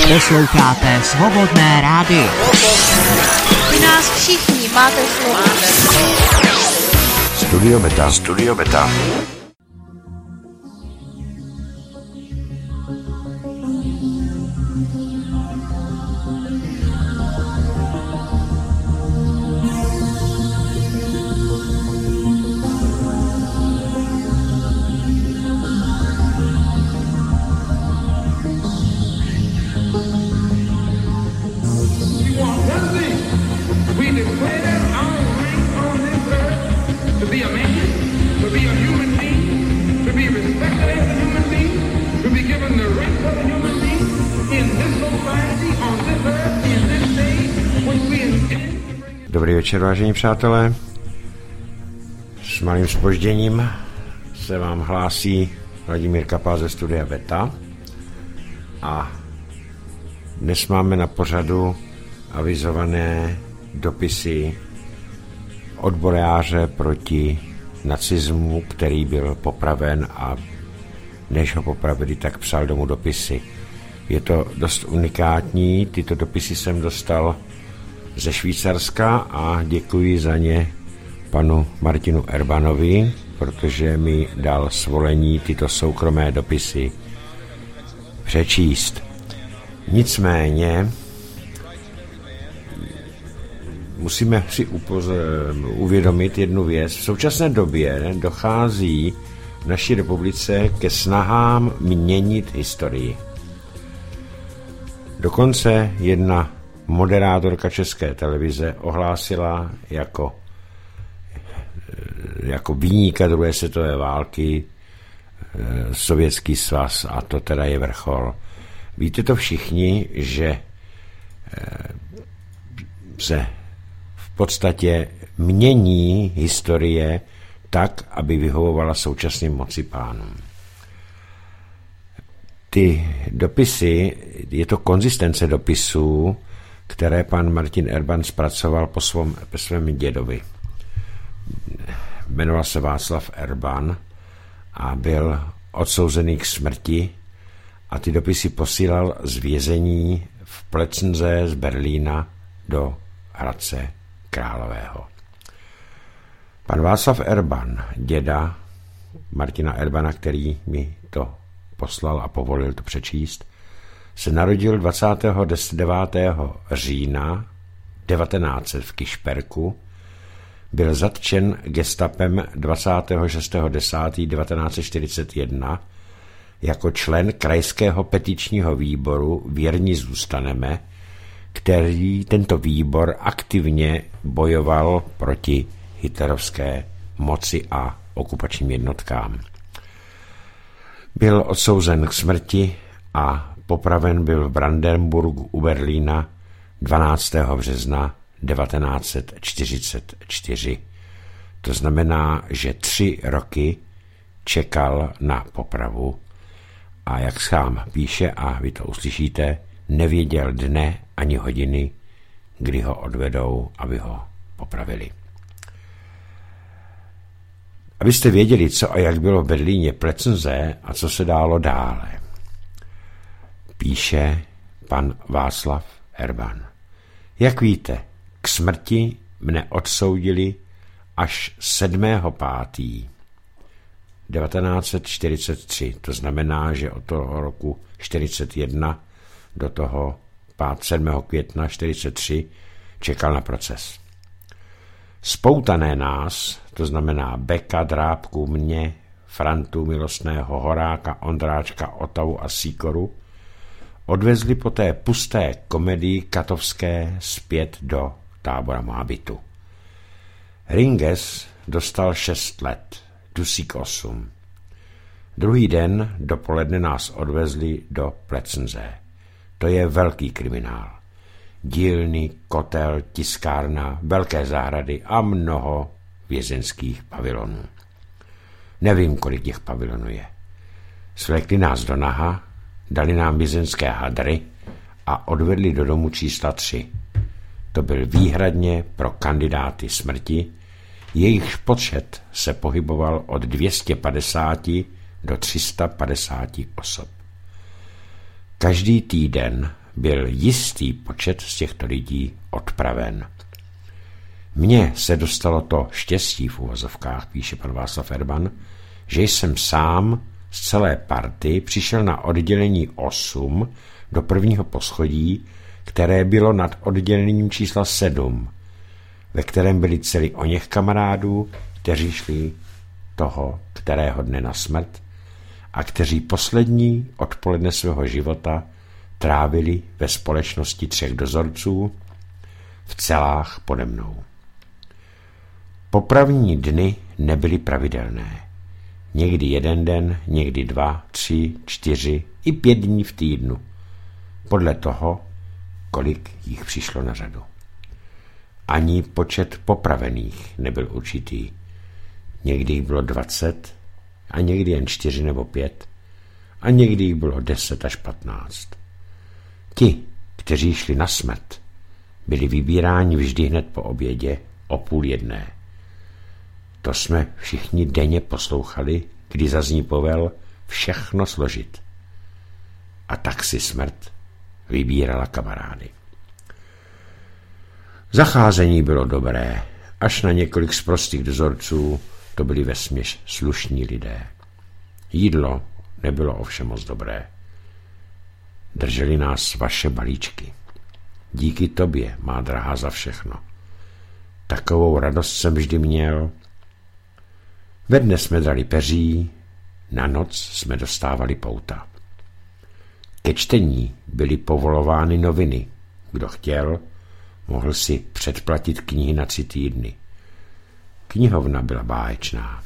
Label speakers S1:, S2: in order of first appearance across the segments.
S1: Posloucháte Svobodné rádio.
S2: Vy nás všichni máte slovo.
S3: Studio Beta. Studio Beta. Dobrý večer, vážení přátelé. S malým zpožděním se vám hlásí Vladimír Kapal ze Studia Beta a dnes máme na pořadu avizované dopisy odboráře proti nacismu, který byl popraven a než ho popravili, tak psal domů dopisy. Je to dost unikátní, tyto dopisy jsem dostal ze Švýcarska a děkuji za ně panu Martinu Erbanovi, protože mi dal svolení tyto soukromé dopisy přečíst. Nicméně musíme si uvědomit jednu věc. V současné době dochází v naší republice ke snahám měnit historii. Dokonce jedna moderátorka České televize ohlásila jako viníka druhé světové války Sovětský svaz a to teda je vrchol. Víte to všichni, že se v podstatě mění historie tak, aby vyhovovala současným mocipánům. Ty dopisy, je to konzistence dopisů, které pan Martin Erban zpracoval po svém dědovi. Jmenoval se Václav Erban a byl odsouzený k smrti a ty dopisy posílal z vězení v Plecenze z Berlína do Hradce Králového. Pan Václav Erban, děda Martina Erbana, který mi to poslal a povolil to přečíst, se narodil 29. října 1900 v Kyšperku, byl zatčen gestapem 26.10.1941 jako člen krajského petičního výboru Věrní zůstaneme, který tento výbor aktivně bojoval proti hitlerovské moci a okupačním jednotkám. Byl odsouzen k smrti a popraven byl v Brandenburgu u Berlína 12. března 1944. To znamená, že 3 roky čekal na popravu a jak sám píše, a vy to uslyšíte, nevěděl dne ani hodiny, kdy ho odvedou, aby ho popravili. Abyste věděli, co a jak bylo v Berlíně Plecenze a co se dálo dále, píše pan Václav Erban. Jak víte, k smrti mne odsoudili až 7.5.1943. To znamená, že od toho roku 41 do toho 7. května 43 čekal na proces. Spoutané nás, to znamená Beka, Drábku, mě, Frantu, Milostného, Horáka, Ondráčka, Otavu a Sýkoru, odvezli po té pusté komedii katovské zpět do tábora Moabitu. Ringes dostal 6 let, Dusík 8. Druhý den dopoledne nás odvezli do Plecenze. To je velký kriminál. Dílny, kotel, tiskárna, velké zahrady a mnoho vězeňských pavilonů. Nevím, kolik těch pavilonů je. Svlékli nás do naha, dali nám vězeňské hadry a odvedli do domu čísla 3. To byl výhradně pro kandidáty smrti, jejichž počet se pohyboval od 250 do 350 osob. Každý týden byl jistý počet z těchto lidí odpraven. Mně se dostalo to štěstí v uvozovkách, píše pan Václav Erban, že jsem sám z celé party přišel na oddělení 8 do prvního poschodí, které bylo nad oddělením čísla 7, ve kterém byli celý oněch kamarádů, kteří šli toho kterého dne na smrt a kteří poslední odpoledne svého života trávili ve společnosti 3 dozorců v celách pode mnou. Popravní dny nebyly pravidelné. Někdy 1 den, někdy 2, 3, 4 i 5 dní v týdnu. Podle toho, kolik jich přišlo na řadu. Ani počet popravených nebyl určitý. Někdy jich bylo 20 a někdy jen 4 nebo 5 a někdy jich bylo 10 až 15. Ti, kteří šli na smrt, byli vybíráni vždy hned po obědě o 12:30. To jsme všichni denně poslouchali, kdy zazní povel všechno složit. A tak si smrt vybírala kamarády. Zacházení bylo dobré, až na několik z prostých dozorců to byli vesměs slušní lidé. Jídlo nebylo ovšem moc dobré. Drželi nás vaše balíčky. Díky tobě, má drahá, za všechno. Takovou radost jsem vždy měl. Ve dne jsme drali peří, na noc jsme dostávali pouta. Ke čtení byly povolovány noviny. Kdo chtěl, mohl si předplatit knihy na 3 týdny. Knihovna byla báječná.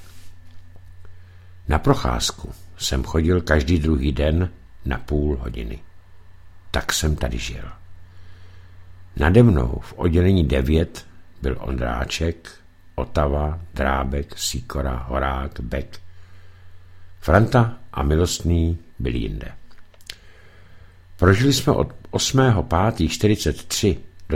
S3: Na procházku jsem chodil každý druhý den na půl hodiny. Tak jsem tady žil. Nade mnou v oddělení 9 byl Ondráček, Otava, Drábek, Sýkora, Horák, Bek. Franta a Milostný byli jinde. Prožili jsme od 8.5.43 do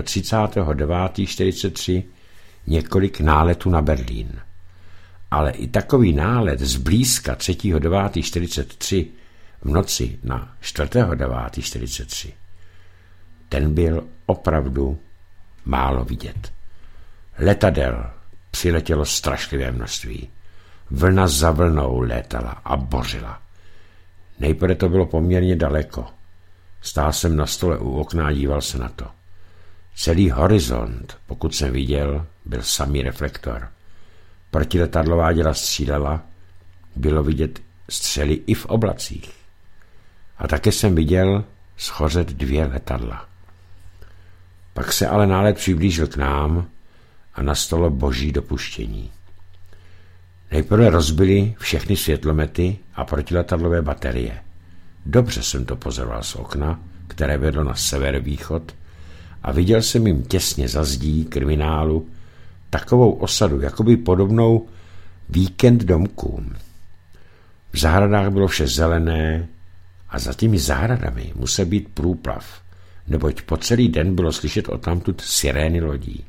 S3: 39.43 několik náletů na Berlín. Ale i takový nálet zblízka 3.9.43 v noci na 4.9.43, ten byl opravdu málo vidět. Letadel přiletělo strašlivé množství. Vlna za vlnou létala a bořila. Nejprve to bylo poměrně daleko. Stál jsem na stole u okna a díval se na to. Celý horizont, pokud jsem viděl, byl samý reflektor. Protiletadlová děla střílela, bylo vidět střely i v oblacích. A také jsem viděl schořet 2 letadla. Pak se ale nálet přiblížil k nám a nastalo boží dopuštění. Nejprve rozbili všechny světlomety a protiletadlové baterie. Dobře jsem to pozoroval z okna, které vedlo na severovýchod, a viděl jsem jim těsně za zdí kriminálu takovou osadu, jakoby podobnou víkend domkům. V zahradách bylo vše zelené a za těmi zahradami musel být průplav, neboť po celý den bylo slyšet odtamtud sirény lodí.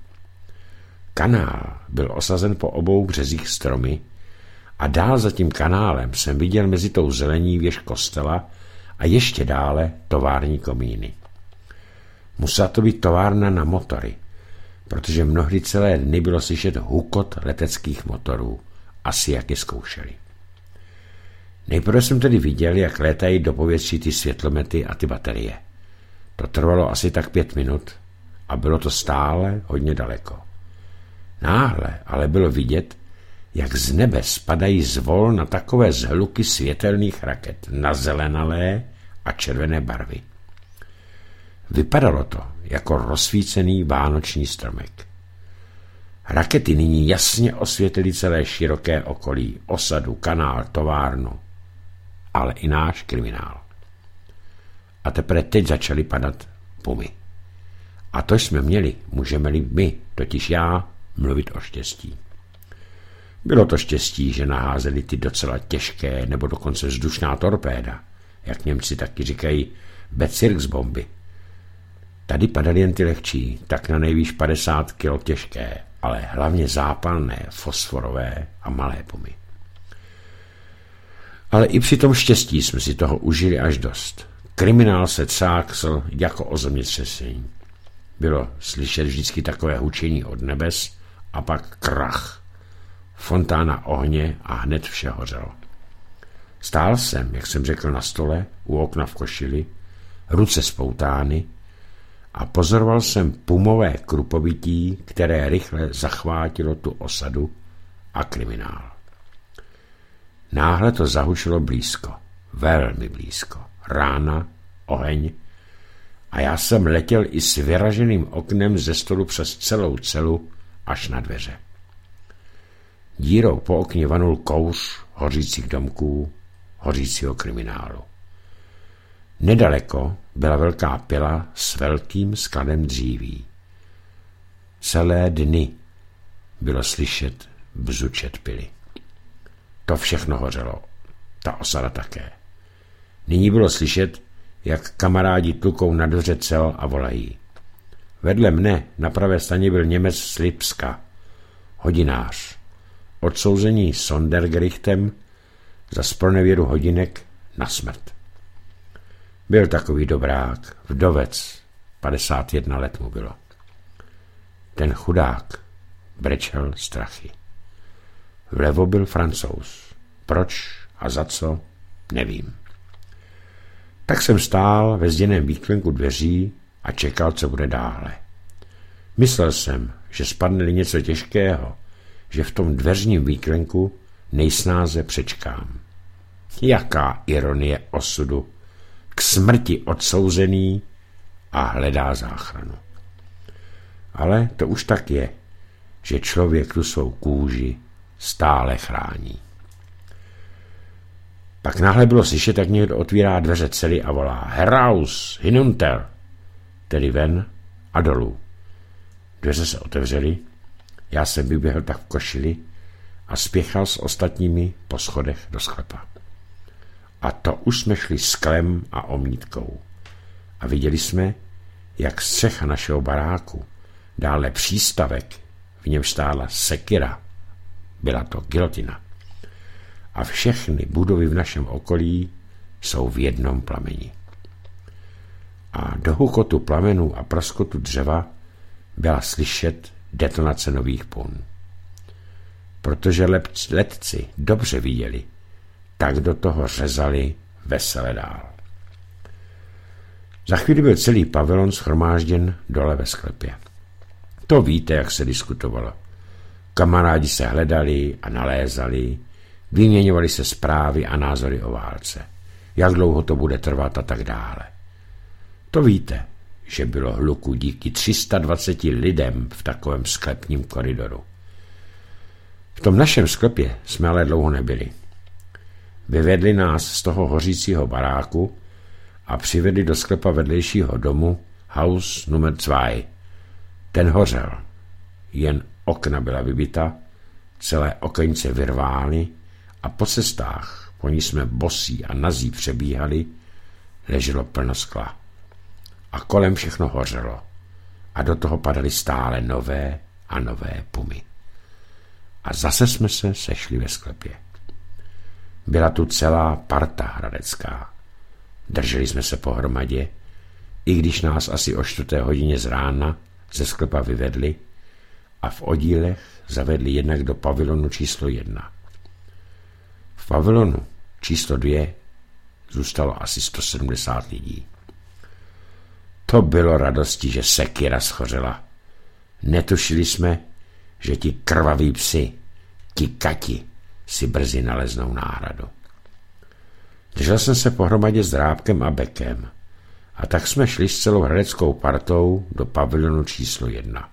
S3: Kanál byl osazen po obou březích stromy a dál za tím kanálem jsem viděl mezi tou zelení věž kostela a ještě dále tovární komíny. Musela to být továrna na motory, protože mnohdy celé dny bylo slyšet hukot leteckých motorů, asi jak je zkoušeli. Nejprve jsem tedy viděl, jak létají do povětří ty světlomety a ty baterie. To trvalo asi tak 5 minut a bylo to stále hodně daleko. Náhle ale bylo vidět, jak z nebe spadají zvolna takové zhluky světelných raket na zelenalé a červené barvy. Vypadalo to jako rozsvícený vánoční stromek. Rakety nyní jasně osvětlily celé široké okolí, osadu, kanál, továrnu, ale i náš kriminál. A teprve teď začaly padat pumy. A to jsme měli, můžeme-li my, totiž já, mluvit o štěstí. Bylo to štěstí, že naházeli ty docela těžké nebo dokonce vzdušná torpéda, jak Němci taky říkají, Bezirksbomby. Tady padaly jen ty lehčí, tak na nejvýš 50 kg těžké, ale hlavně zápalné, fosforové a malé pumy. Ale i při tom štěstí jsme si toho užili až dost. Kriminál se cáksl jako o zemětřesení. Bylo slyšet vždycky takové hučení od nebes a pak krach. Fontána ohně a hned vše hořelo. Stál jsem, jak jsem řekl, na stole, u okna v košili, ruce spoutány a pozoroval jsem pumové krupovití, které rychle zachvátilo tu osadu a kriminál. Náhle to zahučilo blízko, velmi blízko. Rána, oheň a já jsem letěl i s vyraženým oknem ze stolu přes celou celu až na dveře. Dírou po okně vanul kouř hořících domků, hořícího kriminálu. Nedaleko byla velká pila s velkým skladem dříví. Celé dny bylo slyšet bzučet pily. To všechno hořelo, ta osada také. Nyní bylo slyšet, jak kamarádi tlukou na dveře cel a volají. Vedle mne na pravé straně byl Němec z Lipska, hodinář, odsouzení Sondergerichtem za zpronevěru hodinek na smrt. Byl takový dobrák, vdovec, 51 let mu bylo. Ten chudák brečel strachy. Vlevo byl Francouz. Proč a za co, nevím. Tak jsem stál ve zděném výklenku dveří a čekal, co bude dále. Myslel jsem, že spadne-li něco těžkého, že v tom dveřním výklenku nejsnáze přečkám. Jaká ironie osudu, k smrti odsouzený a hledá záchranu. Ale to už tak je, že člověk tu svou kůži stále chrání. Pak náhle bylo slyšet, jak někdo otvírá dveře cely a volá Heraus, hinunter, tedy ven a dolů. Dveře se otevřely, já jsem vyběhl tak v košili a spěchal s ostatními po schodech do sklepa. A to už jsme šli sklem a omítkou. A viděli jsme, jak střecha našeho baráku, dále přístavek, v něm stála sekira, byla to gilotina. A všechny budovy v našem okolí jsou v jednom plameni. A do hukotu plamenů a praskotu dřeva byla slyšet detonace nových pun. Protože letci dobře viděli, tak do toho řezali vesele dál. Za chvíli byl celý pavilon shromážděn dole ve sklepě. To víte, jak se diskutovalo. Kamarádi se hledali a nalézali, vyměňovali se zprávy a názory o válce. Jak dlouho to bude trvat a tak dále. To víte, že bylo hluku díky 320 lidem v takovém sklepním koridoru. V tom našem sklepě jsme ale dlouho nebyli. Vyvedli nás z toho hořícího baráku a přivedli do sklepa vedlejšího domu Haus Nummer 2. Ten hořel. Jen okna byla vybita, celé okence vyrvány a po cestách, po ní jsme bosí a nazí přebíhali, leželo plno skla. A kolem všechno hořelo. A do toho padaly stále nové a nové pumy. A zase jsme se sešli ve sklepě. Byla tu celá parta hradecká. Drželi jsme se pohromadě, i když nás asi o 4. hodině z rána ze sklepa vyvedli a v oddílech zavedli jednak do pavilonu číslo 1. V pavilonu číslo 2 zůstalo asi 170 lidí. To bylo radosti, že sekira schořela. Netušili jsme, že ti krvaví psi, ti kati, si brzy naleznou náhradu. Držel jsem se pohromadě s Drábkem a Bekem a tak jsme šli s celou hradeckou partou do pavilonu číslo 1.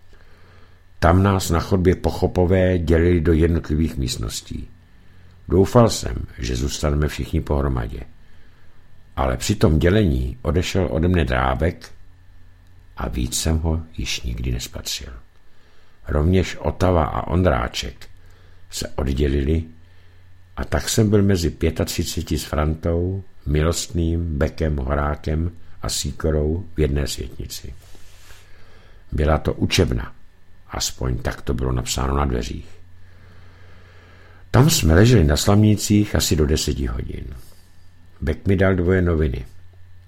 S3: Tam nás na chodbě pochopové dělili do jednotlivých místností. Doufal jsem, že zůstaneme všichni pohromadě. Ale při tom dělení odešel ode mne Drábek a víc jsem ho již nikdy nespatřil. Rovněž Otava a Ondráček se oddělili a tak jsem byl mezi 35 s Frantou, Milostným, Bekem, Horákem a Síkorou v jedné světnici. Byla to učebna, aspoň tak to bylo napsáno na dveřích. Tam jsme leželi na slamnících asi do 10 hodin. Bek mi dal 2 noviny.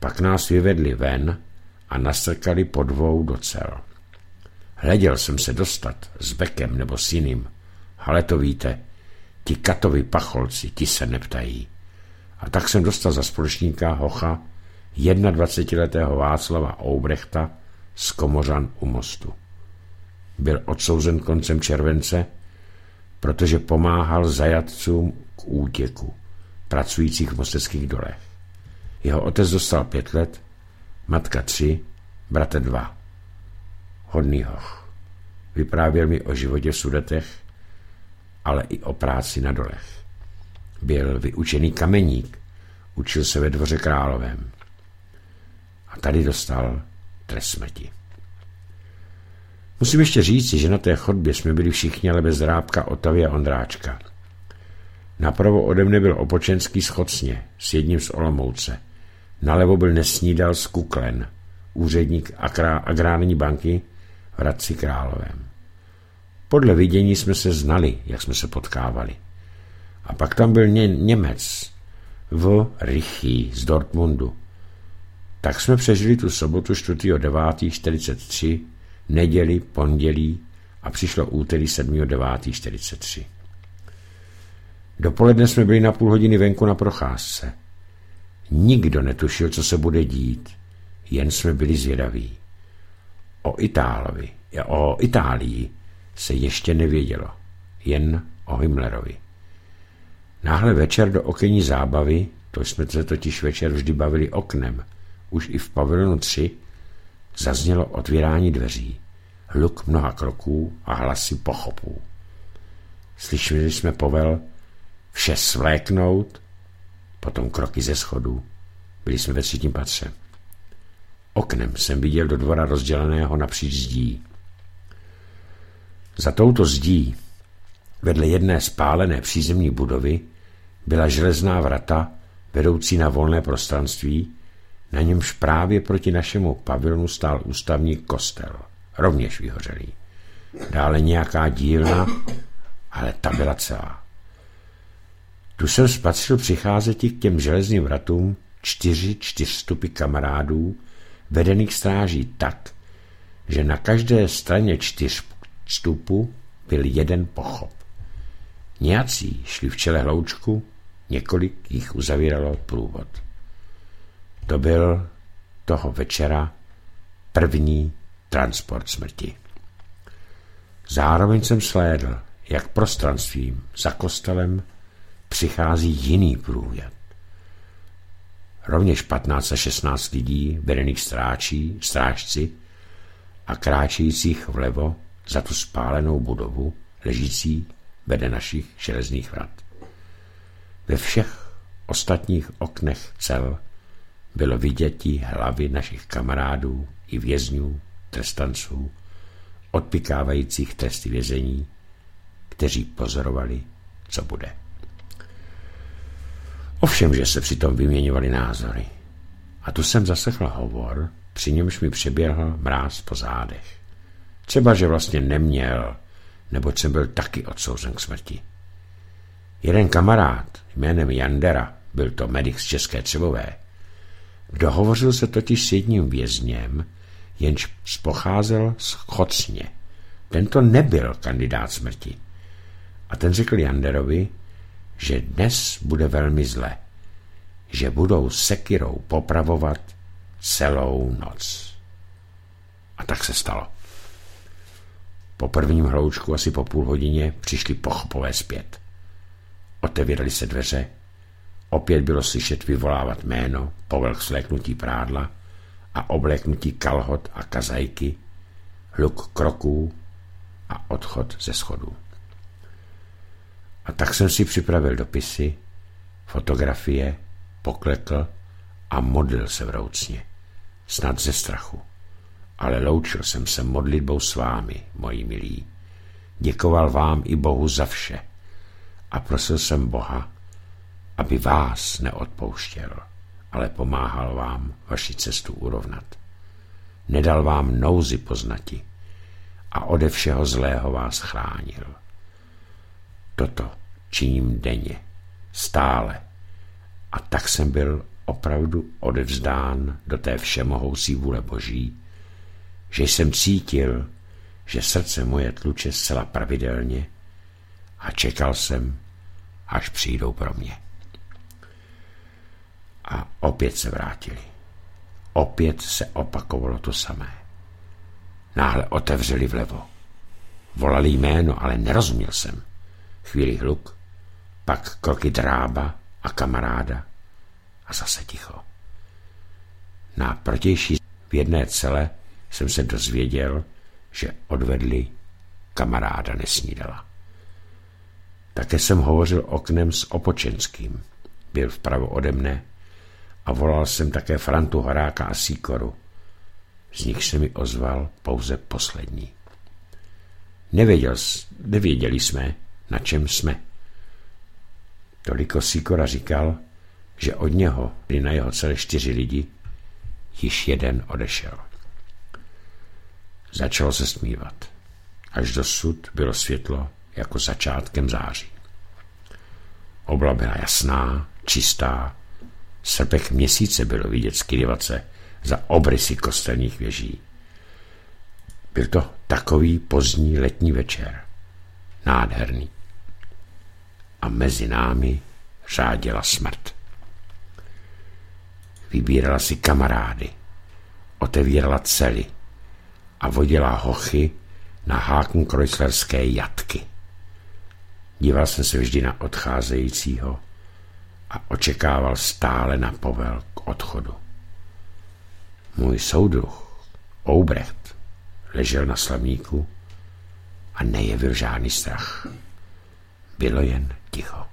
S3: Pak nás vyvedli ven a nastrkali po 2 do cel. Hleděl jsem se dostat s Bekem nebo s jiným, ale to víte, ti katovi pacholci, ti se neptají. A tak jsem dostal za společníka hocha 21letého Václava Oubrechta z Komořan u Mostu. Byl odsouzen koncem července, protože pomáhal zajatcům k útěku, pracujících v mosteckých dolech. Jeho otec dostal 5 let, matka 3, bratr 2. Hodný hoch. Vyprávěl mi o životě v Sudetech, ale i o práci na dolech. Byl vyučený kameník, učil se ve Dvoře Královém. A tady dostal trest smrti. Musím ještě říci, že na té chodbě jsme byli všichni, ale bez Drábka, Otavy a Ondráčka. Napravo ode mne byl Opočenský z Chocně s jedním z Olomouce. Nalevo byl Nesnídal z Kuklen, úředník agrární banky v Hradci Královém. Podle vidění jsme se znali, jak jsme se potkávali. A pak tam byl Němec v Rychí z Dortmundu. Tak jsme přežili tu sobotu 4.9.43, neděli, pondělí a přišlo úterý 7.9.43. Dopoledne jsme byli na půl hodiny venku na procházce. Nikdo netušil, co se bude dít, jen jsme byli zvědaví. O Itálii se ještě nevědělo, jen o Himmlerovi. Náhle večer do okenní zábavy, to jsme se totiž večer vždy bavili oknem, už i v pavilonu 3, zaznělo otvírání dveří, hluk mnoha kroků a hlasy pochopů. Slyšeli jsme povel vše svléknout, potom kroky ze schodů. Byli jsme ve 3. patře. Oknem jsem viděl do dvora rozděleného napříč zdí. Za touto zdí, vedle jedné spálené přízemní budovy, byla železná vrata vedoucí na volné prostranství, na němž právě proti našemu pavilonu stál ústavní kostel, rovněž vyhořelý. Dále nějaká dílna, ale ta byla celá. Tu jsem spatřil přicházeti k těm železným vratům 4 čtyřstupy kamarádů, vedených stráží tak, že na každé straně 4 vstupu byl jeden pochop. Nějací šli v čele hloučku, několik jich uzavíralo průvod. To byl toho večera první transport smrti. Zároveň jsem slédl, jak prostranstvím za kostelem přichází jiný průjezd. Rovněž 15 a 16 lidí, vedených strážci a kráčejících vlevo za tu spálenou budovu, ležící vede našich železných vrat. Ve všech ostatních oknech cel bylo vidětí hlavy našich kamarádů i vězňů, trestanců, odpikávajících tresty vězení, kteří pozorovali, co bude. Ovšem, že se přitom vyměňovali názory. A tu jsem zaslechl hovor, při němž mi přeběhl mráz po zádech. Třeba, že vlastně neměl, neboť jsem byl taky odsouzen k smrti. Jeden kamarád jménem Jandera, byl to medic z České Třebové, dohovořil se totiž s jedním vězněm, jenž pocházel z Chocně. Tento nebyl kandidát smrti. A ten řekl Janderovi, že dnes bude velmi zle, že budou sekyrou popravovat celou noc. A tak se stalo. Po prvním hloučku asi po půl hodině přišli pochopové zpět. Otevírali se dveře, opět bylo slyšet vyvolávat jméno, povel k svléknutí prádla a obléknutí kalhot a kazajky, hluk kroků a odchod ze schodů. A tak jsem si připravil dopisy, fotografie, poklekl a modlil se vroucně, snad ze strachu. Ale loučil jsem se modlitbou s vámi, moji milí. Děkoval vám i Bohu za vše a prosil jsem Boha, aby vás neodpouštěl, ale pomáhal vám vaši cestu urovnat. Nedal vám nouzi poznati a ode všeho zlého vás chránil. Toto činím denně, stále, a tak jsem byl opravdu odevzdán do té všemohoucí vůle Boží, že jsem cítil, že srdce moje tluče zcela pravidelně a čekal jsem, až přijdou pro mě. A opět se vrátili. Opět se opakovalo to samé. Náhle otevřeli vlevo. Volali jméno, ale nerozuměl jsem. Chvíli hluk, pak kroky drába a kamaráda a zase ticho. Na protější v jedné cele jsem se dozvěděl, že odvedli kamaráda Nesnídala. Také jsem hovořil oknem s Opočenským. Byl vpravo ode mne a volal jsem také Frantu Horáka a Sýkoru. Z nich se mi ozval pouze poslední. Nevěděli jsme, na čem jsme. Toliko Sýkora říkal, že od něho, kdy na jeho celé 4 lidi, již jeden odešel. Začalo se stmívat. Až dosud bylo světlo jako začátkem září. Obloha byla jasná, čistá, srpek měsíce bylo vidět skylivat se za obrysy kostelních věží. Byl to takový pozdní letní večer. Nádherný. A mezi námi řáděla smrt. Vybírala si kamarády, otevírala cely a vodila hochy na Hakenkreuzlerské jatky. Díval jsem se vždy na odcházejícího a očekával stále na povel k odchodu. Můj soudruh, Oubrecht, ležel na slavníku a nejevil žádný strach. Bylo jen ticho.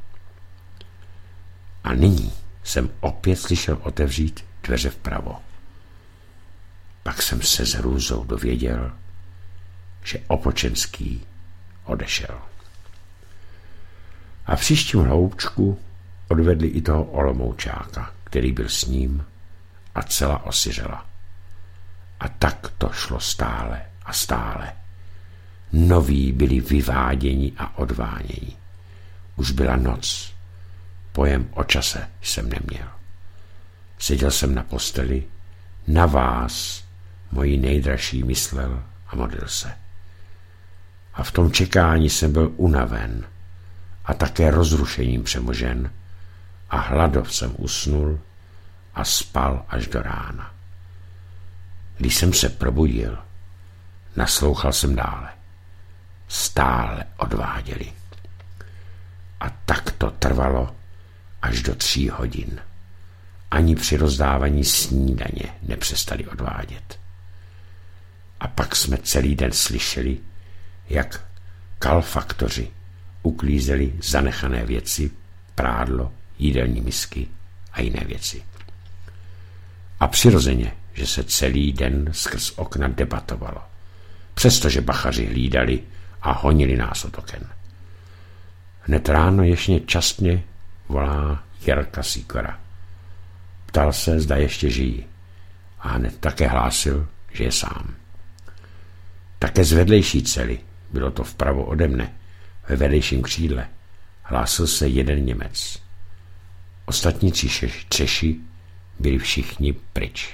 S3: A nyní jsem opět slyšel otevřít dveře vpravo. Pak jsem se s hrůzou dověděl, že Opočenský odešel. A v příštím hloučku odvedli i toho Olomoučáka, který byl s ním, a cela osiřela. A tak to šlo stále a stále. Noví byli vyváděni a odváděni. Už byla noc. Pojem o čase jsem neměl. Seděl jsem na posteli, na vás, moji nejdražší, myslel a modlil se. A v tom čekání jsem byl unaven a také rozrušením přemožen a hladov jsem usnul a spal až do rána. Když jsem se probudil, naslouchal jsem dále. Stále odváděli. A tak to trvalo až do 3 hodin. Ani při rozdávání snídaně nepřestali odvádět. A pak jsme celý den slyšeli, jak kalfaktoři uklízeli zanechané věci, prádlo, jídelní misky a jiné věci. A přirozeně, že se celý den skrz okna debatovalo, přestože bachaři hlídali a honili nás od oken. Hned ráno ještě častně volá Jirka Sýkora. Ptal se, zda ještě žijí, a hned také hlásil, že je sám. Také z vedlejší cely, bylo to vpravo ode mne, ve vedlejším křídle, hlásil se jeden Němec. Ostatní 3 Češi byli všichni pryč.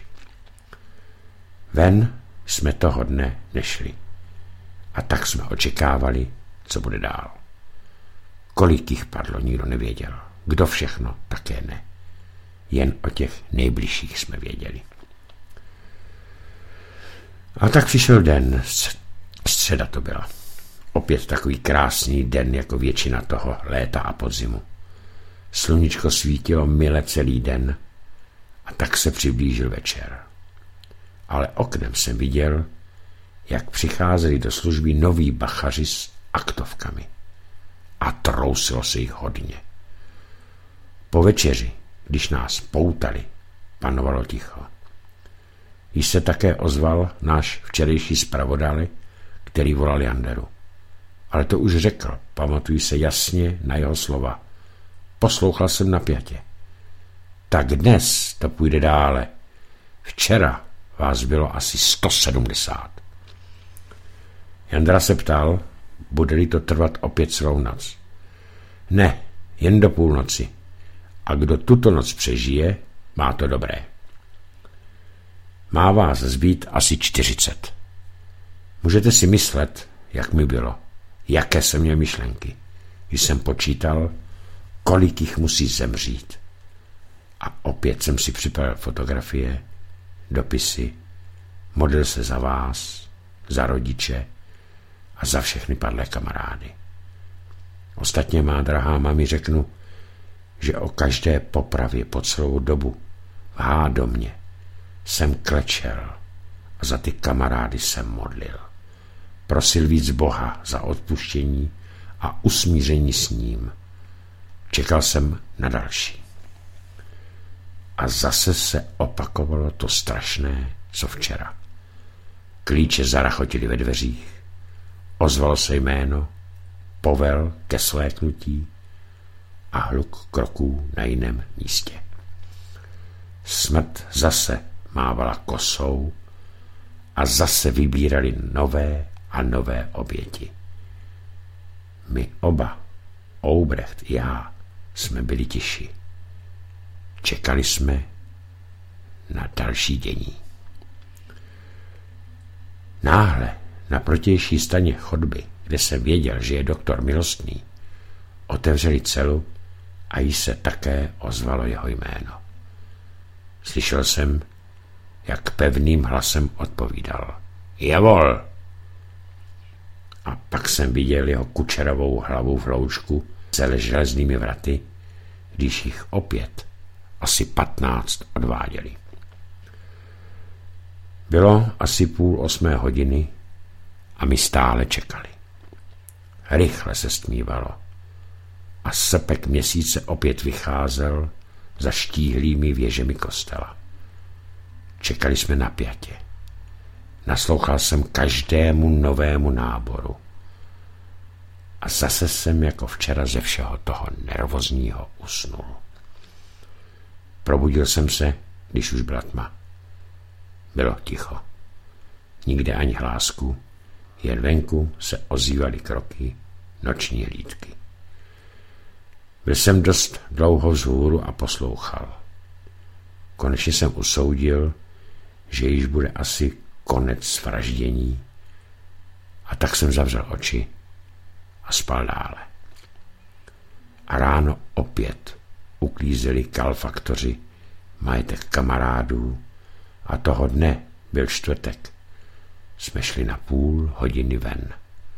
S3: Ven jsme toho dne nešli. A tak jsme očekávali, co bude dál. Kolik jich padlo, nikdo nevěděl. Kdo všechno, také ne. Jen o těch nejbližších jsme věděli. A tak přišel den, středa to byla. Opět takový krásný den, jako většina toho léta a podzimu. Sluníčko svítilo mile celý den a tak se přiblížil večer. Ale oknem jsem viděl, jak přicházeli do služby noví bachaři s aktovkami. A trousilo se jich hodně. Po večeři, když nás poutali, panovalo ticho. Již se také ozval náš včerejší zpravodaj, který volal Janderu. Ale to už řekl, pamatuji se jasně na jeho slova. Poslouchal jsem napjatě. Tak dnes to půjde dále. Včera vás bylo asi 170. Jandra se ptal, bude-li to trvat opět celou noc. Ne, jen do půlnoci. A kdo tuto noc přežije, má to dobré. Má vás zbýt asi 40. Můžete si myslet, jak mi bylo, jaké jsem měl myšlenky, když jsem počítal, kolik jich musí zemřít. A opět jsem si připravil fotografie, dopisy, modlil se za vás, za rodiče a za všechny padlé kamarády. Ostatně, má drahá mami, řeknu, že o každé popravě po celou dobu v Hádomě jsem klečel a za ty kamarády jsem modlil. Prosil víc Boha za odpuštění a usmíření s ním. Čekal jsem na další. A zase se opakovalo to strašné, co včera. Klíče zarachotily ve dveřích, ozvalo se jméno, povel ke sléknutí a hluk kroků na jiném místě. Smrt zase mávala kosou a zase vybírali nové a nové oběti. My oba, Oubrecht i já, jsme byli tiši. Čekali jsme na další dění. Náhle na protější straně chodby, kde jsem věděl, že je doktor Milostný, otevřeli celu a jí se také ozvalo jeho jméno. Slyšel jsem, jak pevným hlasem odpovídal. Javol! A pak jsem viděl jeho kučerovou hlavu v loučku se železnými vraty, když jich opět asi 15 odváděli. Bylo asi 7:30 a my stále čekali. Rychle se stmívalo a srpek měsíce opět vycházel za štíhlými věžemi kostela. Čekali jsme napjatě. Naslouchal jsem každému novému náboru. A zase jsem jako včera ze všeho toho nervózního usnul. Probudil jsem se, když už byla tma. Bylo ticho. Nikde ani hlásku, jen venku se ozývaly kroky, noční hlídky. Byl jsem dost dlouho vzhůru a poslouchal. Konečně jsem usoudil, že již bude asi konec vraždění, a tak jsem zavřel oči a spal dále. A ráno opět uklízeli kalfaktoři majetek kamarádů a toho dne byl čtvrtek. Jsme šli na 0,5 hodiny ven.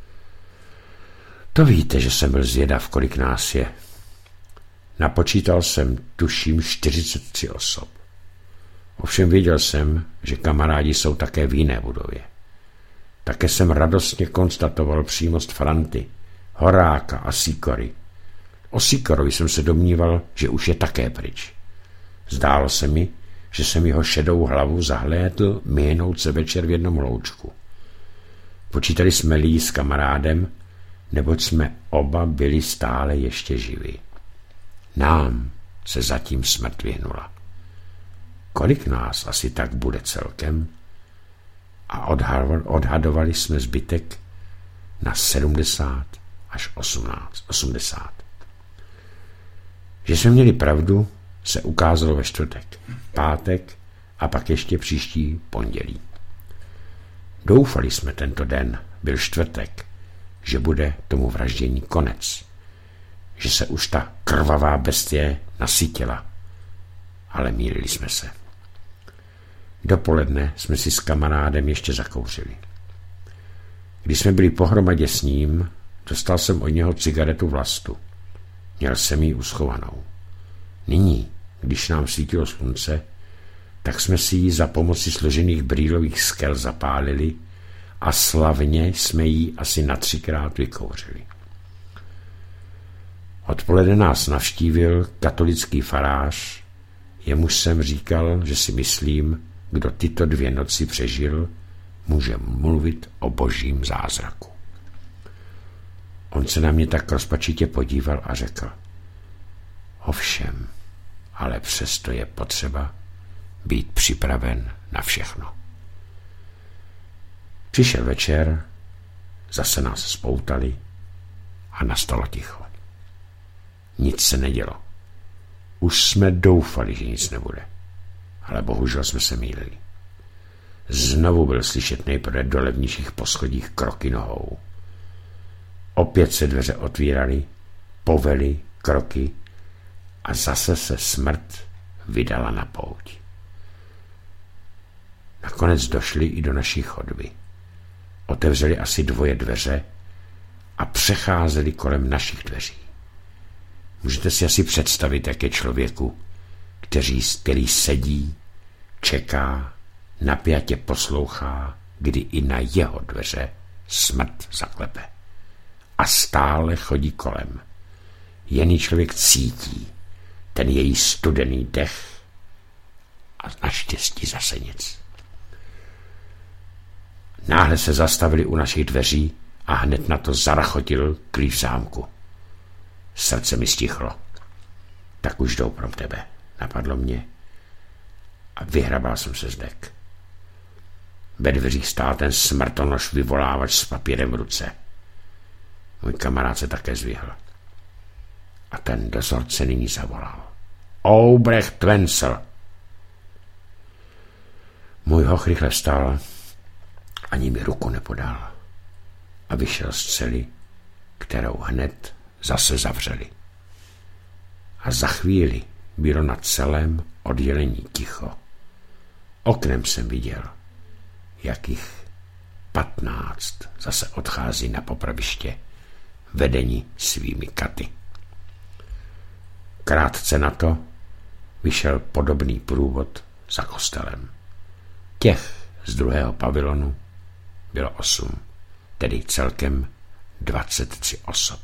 S3: To víte, že jsem byl zvědav, kolik nás je. Napočítal jsem, tuším, 43 osob. Ovšem věděl jsem, že kamarádi jsou také v jiné budově. Také jsem radostně konstatoval přímost Franty, Horáka a Sikory. O Sikorovi jsem se domníval, že už je také pryč. Zdálo se mi, že jsem jeho šedou hlavu zahlédl mihnout se večer v jednom loučku. Počítali jsme jí s kamarádem, neboť jsme oba byli stále ještě živí. Nám se zatím smrt vyhnula. Kolik nás asi tak bude celkem? A odhadovali jsme zbytek na 70 až 80. Že jsme měli pravdu, se ukázalo ve čtvrtek, pátek a pak ještě příští pondělí. Doufali jsme tento den, byl čtvrtek, že bude tomu vraždění konec, že se už ta krvavá bestie nasytila, ale mýlili jsme se. Dopoledne jsme si s kamarádem ještě zakouřili. Když jsme byli pohromadě s ním, dostal jsem od něho cigaretu Vlastu. Měl jsem ji uschovanou. Nyní, když nám svítilo slunce, tak jsme si ji za pomoci složených brýlových skel zapálili a slavně jsme ji asi na 3krát vykouřili. Odpoledne nás navštívil katolický farář, jemuž jsem říkal, že si myslím, kdo tyto 2 noci přežil, může mluvit o božím zázraku. On se na mě tak rozpačitě podíval a řekl: ovšem, ale přesto je potřeba být připraven na všechno. Přišel večer, zase nás spoutali a nastalo ticho. Nic se nedělo. Už jsme doufali, že nic nebude. ale bohužel jsme se mýlili. Znovu byl slyšet nejprve dole v nižších poschodích kroky nohou. Opět se dveře otvíraly, povely, kroky a zase se smrt vydala na pouť. Nakonec došli i do naší chodby. Otevřeli asi 2 dveře a přecházeli kolem našich dveří. Můžete si asi představit, jak je člověku, který sedí, čeká, napjatě poslouchá, kdy i na jeho dveře smrt zaklepe. A stále chodí kolem. Jen člověk cítí ten její studený dech a naštěstí zase nic. Náhle se zastavili u našich dveří a hned na to zarachotil klíč v zámku. Srdce mi stichlo. Tak už jdou pro tebe, napadlo mě a vyhrabal jsem se zdek. Ve dveřích stál ten smrtonoš vyvolávač s papírem v ruce. Můj kamarád se také zvyhl. A ten dozorce nyní zavolal. Obrecht Wenzel. Můj hoch rychle vstal, ani mi ruku nepodal a vyšel z cely, kterou hned zase zavřeli. A za chvíli bylo na celém oddělení ticho. Oknem jsem viděl, jak jich 15 zase odchází na popraviště, vedeni svými katy. Krátce na to vyšel podobný průvod za kostelem. Těch z druhého pavilonu bylo 8, tedy celkem 23 osob.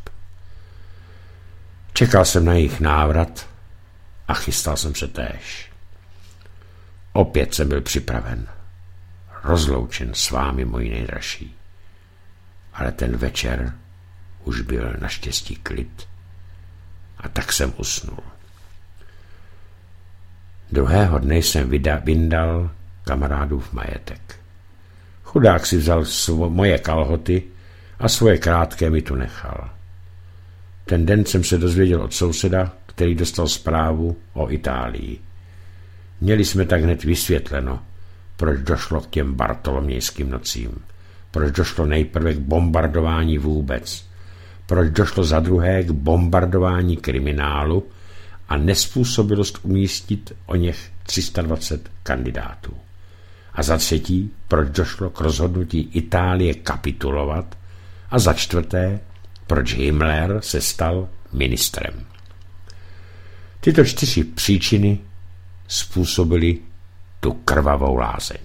S3: Čekal jsem na jejich návrat a chystal jsem se též. Opět jsem byl připraven, rozloučen s vámi, moji nejdražší. Ale ten večer už byl naštěstí klid a tak jsem usnul. Druhého dne jsem vyndal kamarádův majetek. Chudák si vzal moje kalhoty a svoje krátké mi tu nechal. Ten den jsem se dozvěděl od souseda, který dostal zprávu o Itálii. Měli jsme tak hned vysvětleno, proč došlo k těm bartolomějským nocím, proč došlo nejprve k bombardování vůbec, proč došlo za druhé k bombardování kriminálu a nezpůsobilost umístit o něch 320 kandidátů. A za třetí, proč došlo k rozhodnutí Itálie kapitulovat a za čtvrté, proč Himmler se stal ministrem. Tyto 4 příčiny způsobily tu krvavou lázeň.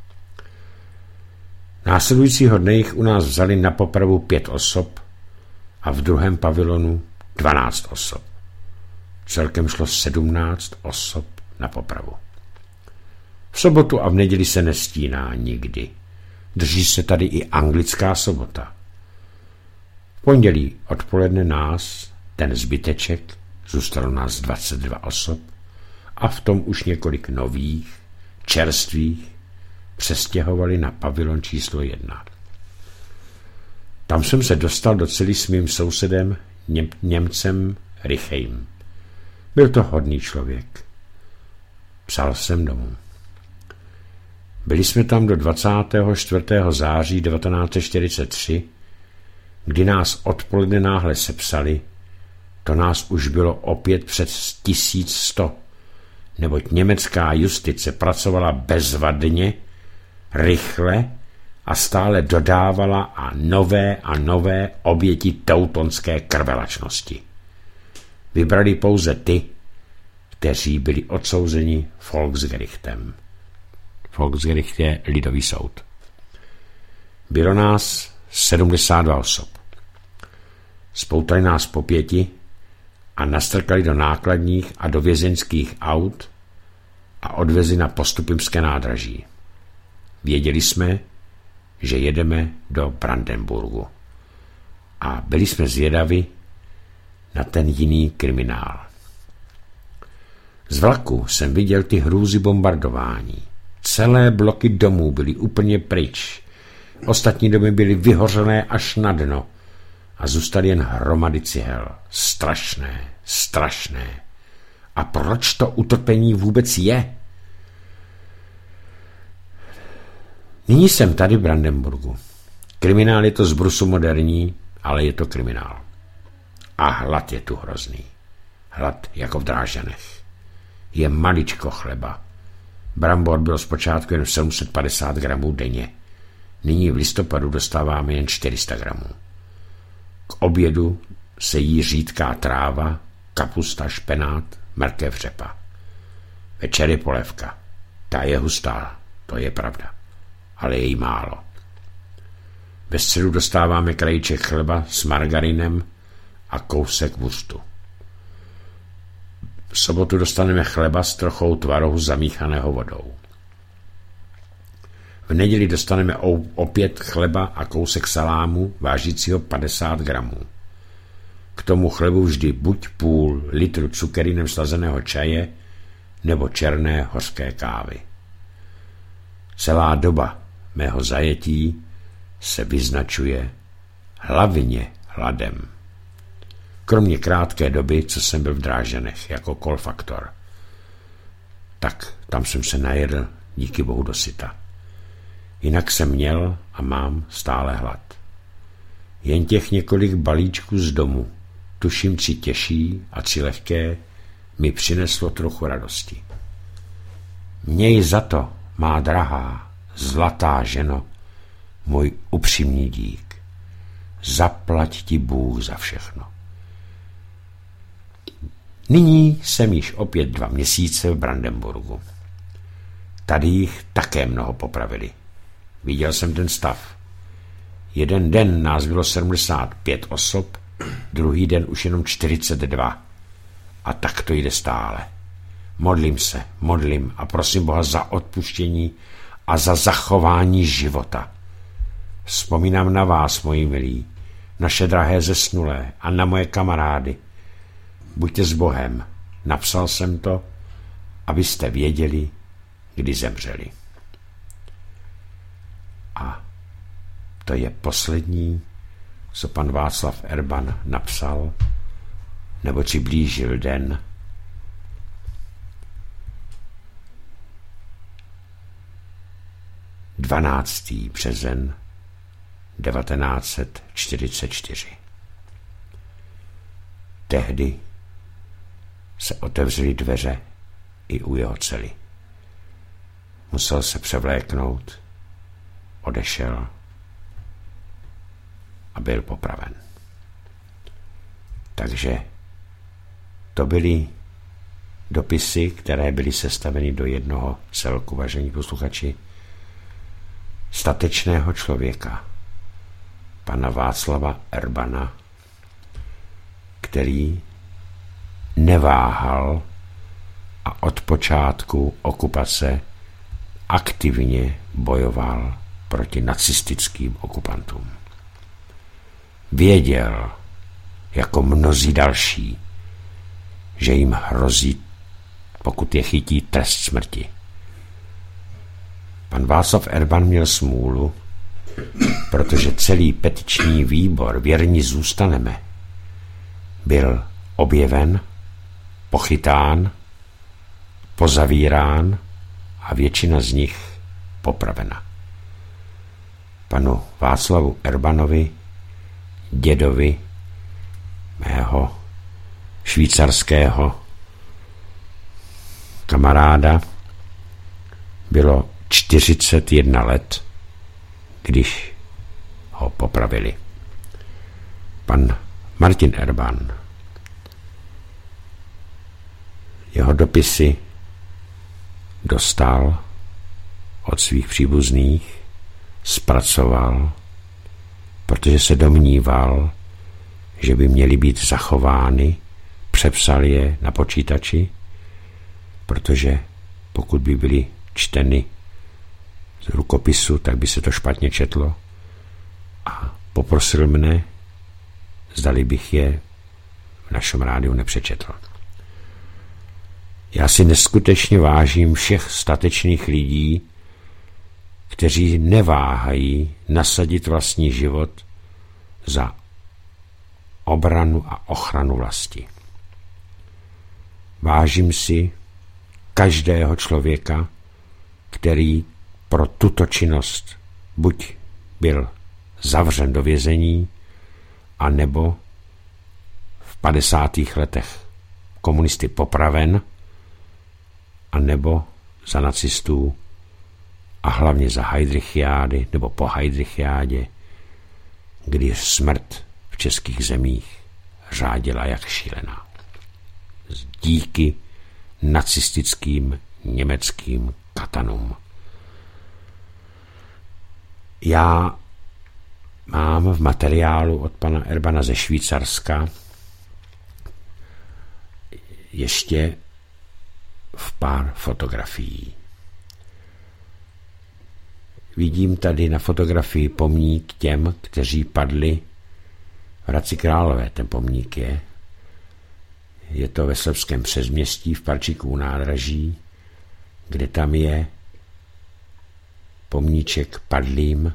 S3: Následujícího dne jich u nás vzali na popravu 5 osob a v druhém pavilonu 12 osob. Celkem šlo 17 osob na popravu. V sobotu a v neděli se nestíná nikdy. Drží se tady i anglická sobota. V pondělí odpoledne nás, ten zbyteček, zůstalo nás 22 osob a v tom už několik nových, čerstvých, přestěhovali na pavilon číslo 1. Tam jsem se dostal do cely s mým sousedem, Němcem Richem. Byl to hodný člověk. Psal jsem domů. Byli jsme tam do 24. září 1943, kdy nás odpoledne náhle sepsali, to nás už bylo opět přes 1100, neboť německá justice pracovala bezvadně, rychle a stále dodávala a nové oběti teutonské krvelačnosti. Vybrali pouze ty, kteří byli odsouzeni Volksgerichtem. Volksgericht je lidový soud. Bylo nás 72 osob. Spoutali nás po 5 a nastrkali do nákladních a do vězeňských aut a odvezli na Postupimské nádraží. Věděli jsme, že jedeme do Brandenburgu. A byli jsme zvědavi na ten jiný kriminál. Z vlaku jsem viděl ty hrůzy bombardování. Celé bloky domů byly úplně pryč. Ostatní domy byly vyhořené až na dno a zůstaly jen hromady cihel. Strašné, strašné. A proč to utrpení vůbec je? Nyní jsem tady v Brandenburgu. Kriminál je to z brusu moderní, ale je to kriminál. A hlad je tu hrozný. Hlad jako v Drážďanech. Je maličko chleba. Brambor byl zpočátku jen 750 gramů denně. Nyní v listopadu dostáváme jen 400 gramů. K obědu se jí řídká tráva, kapusta, špenát, mrkev, řepa. Večer je polévka. Ta je hustá, to je pravda. Ale je jí málo. Ve středu dostáváme krajíček chleba s margarinem a kousek vustu. V sobotu dostaneme chleba s trochou tvarohu zamíchaného vodou. V neděli dostaneme opět chleba a kousek salámu vážícího 50 gramů. K tomu chlebu vždy buď půl litru cukerinem slazeného čaje nebo černé hořké kávy. Celá doba mého zajetí se vyznačuje hlavně hladem. Kromě krátké doby, co jsem byl v Drážďanech jako kolfaktor. Tak tam jsem se najedl díky bohu dosyta. Jinak jsem měl a mám stále hlad. Jen těch několik balíčků z domu, tuším 3 těžší a 3 lehké, mi přineslo trochu radosti. Měj za to, má drahá, zlatá ženo, můj upřímný dík. Zaplať ti Bůh za všechno. Nyní jsem již opět 2 měsíce v Brandenburgu. Tady jich také mnoho popravili. Viděl jsem ten stav. Jeden den nás bylo 75 osob, druhý den už jenom 42. A tak to jde stále. Modlím a prosím Boha za odpuštění a za zachování života. Vzpomínám na vás, moji milí, naše drahé zesnulé a na moje kamarády. Buďte s Bohem. Napsal jsem to, abyste věděli, kdy zemřeli. A to je poslední, co pan Václav Erban napsal, neboť si blížil den, březen 1944. Tehdy se otevřely dveře i u jeho cely. Musel se převléknout, odešel a byl popraven. Takže to byly dopisy, které byly sestaveny do jednoho celku, vážení posluchači, statečného člověka, pana Václava Erbana, který neváhal a od počátku okupace aktivně bojoval proti nacistickým okupantům. Věděl, jako mnozí další, že jim hrozí, pokud je chytí, trest smrti. Pan Václav Erban měl smůlu, protože celý petiční výbor Věrní zůstaneme byl objeven, pochytán, pozavírán a většina z nich popravena. Panu Václavu Erbanovi, dědovi mého švýcarského kamaráda, bylo 41 let, když ho popravili. Pan Martin Erban, jeho dopisy dostal od svých příbuzných, zpracoval, protože se domníval, že by měly být zachovány, přepsal je na počítači, protože pokud by byly čteny z rukopisu, tak by se to špatně četlo, a poprosil mne, zdali bych je v našem rádiu nepřečetl. Já si neskutečně vážím všech statečných lidí, kteří neváhají nasadit vlastní život za obranu a ochranu vlasti. Vážím si každého člověka, který pro tuto činnost buď byl zavřen do vězení, a nebo v 50. letech komunisty popraven, a nebo za nacistů a hlavně za Heydrichiády nebo po Heydrichiádě, kdy smrt v českých zemích řádila jak šílená. Díky nacistickým německým katanům. Já mám v materiálu od pana Erbana ze Švýcarska ještě v pár fotografií. Vidím tady na fotografii pomník těm, kteří padli v Hradci Králové. Ten pomník je to ve Slezském Předměstí v parčíku u nádraží, kde tam je pomníček padlým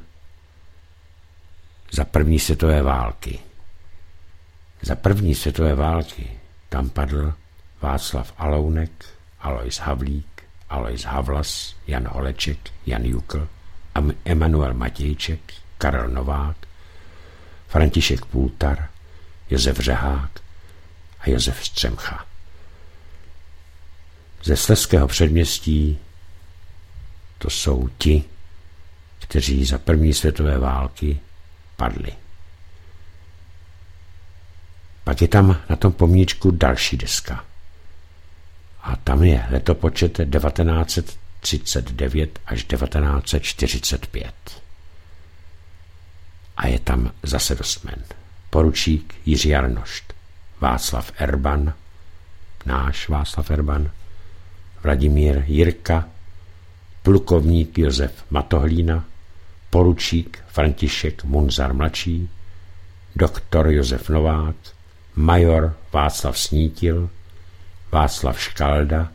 S3: za první světové války. Za první světové války tam padl Václav Alounek, Alois Havlík, Alois Havlas, Jan Holeček, Jan Jukl, Emanuel Matějček, Karel Novák, František Půltar, Josef Řehák a Josef Střemcha. Ze Slezského Předměstí to jsou ti, kteří za první světové války padli. Pak je tam na tom pomníčku další deska. A tam je letopočet 1939 až 1945. A je tam zase dosmen. Poručík Jiří Arnošt, Václav Erban, náš Václav Erban, Vladimír Jirka, plukovník Josef Matohlína, poručík František Munzar mladší, doktor Josef Novák, major Václav Snítil, Václav Škalda,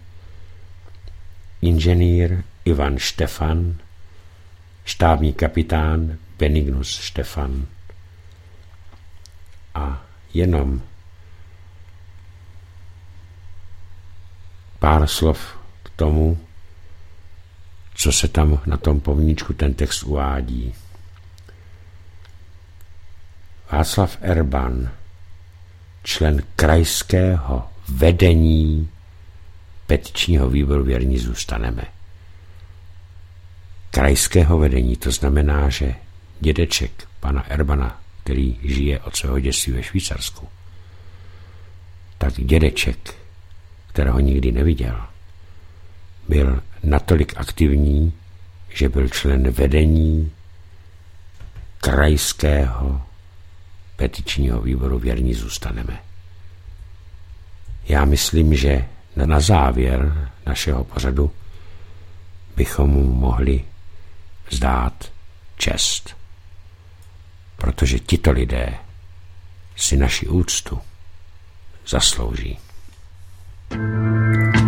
S3: inženýr Ivan Štefan, štábní kapitán Benignus Štefan. A jenom pár slov k tomu, co se tam na tom pomníčku ten text uvádí. Václav Erban, člen krajského vedení petičního výboru Věrní zůstaneme. Krajského vedení, to znamená, že dědeček pana Erbana, který žije od svého dětství ve Švýcarsku, tak dědeček, kterého nikdy neviděl, byl natolik aktivní, že byl člen vedení krajského petičního výboru Věrní zůstaneme. Já myslím, že na závěr našeho pořadu bychom mu mohli vzdát čest, protože tito lidé si naši úctu zaslouží.